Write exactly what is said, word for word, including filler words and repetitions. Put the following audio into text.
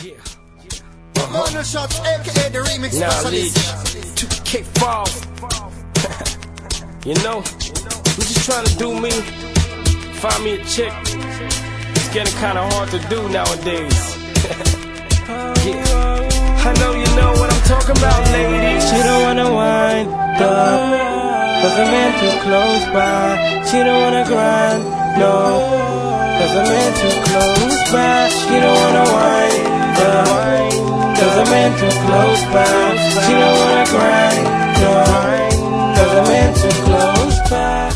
Yeah. Uh-huh. Shots, aka the remix Knowledge specialist. to K Fall. You know, we just trying to do me. Find me a chick. It's getting kinda hard to do nowadays. Yeah. I know you know what I'm talking about, ladies. She don't wanna wind up, cause a man too close by. She don't wanna grind, no, cause a man too close by. She don't wanna wind up, cause a man too close by. She don't wanna grind, no, cause a man too close by.